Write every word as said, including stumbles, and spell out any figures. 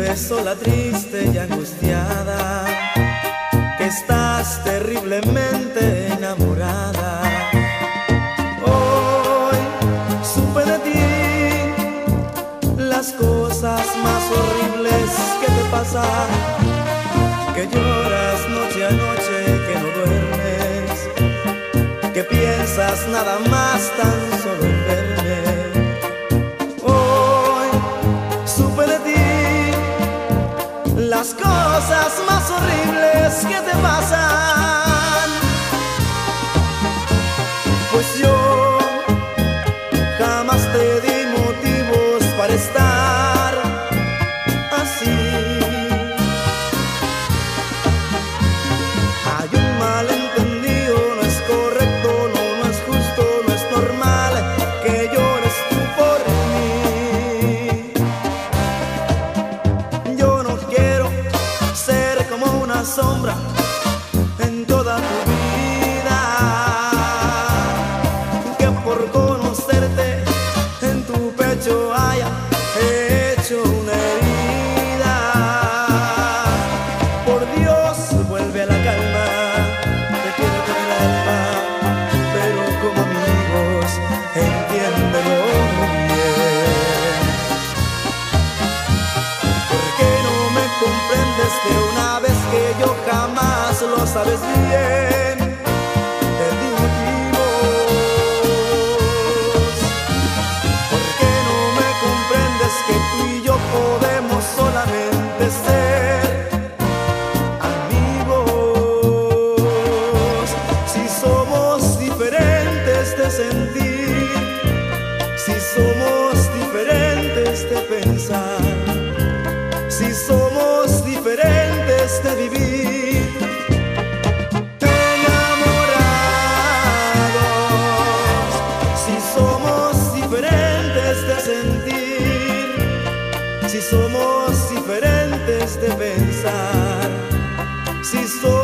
sola, triste y angustiada, que estás terriblemente enamorada. Hoy supe de ti las cosas más horribles que te pasan, que lloras noche a noche, que no duermes, que piensas nada más tan solo en verme. Las cosas más horribles que te pasan, pues yo jamás te di motivos para estar así. Hay un malentendido, no es correcto, no, no es justo, no es normal que llores tú por mí. Yo no quiero ser como una sombra en toda tu vida, que por conocerte en tu pecho haya hecho una herida. Por Dios, vuelve a la calma, te quiero con el alma, pero como amigos, entiéndelo bien. ¿Por qué no me comprendes que una vez que yo jamás lo sabes bien, te di motivos? ¿Por qué no me comprendes que tú y yo podemos solamente ser amigos? Si somos diferentes de sentir, si somos diferentes de pensar, si somos diferentes de vivir enamorados, si somos diferentes de sentir, si somos diferentes de pensar, si somos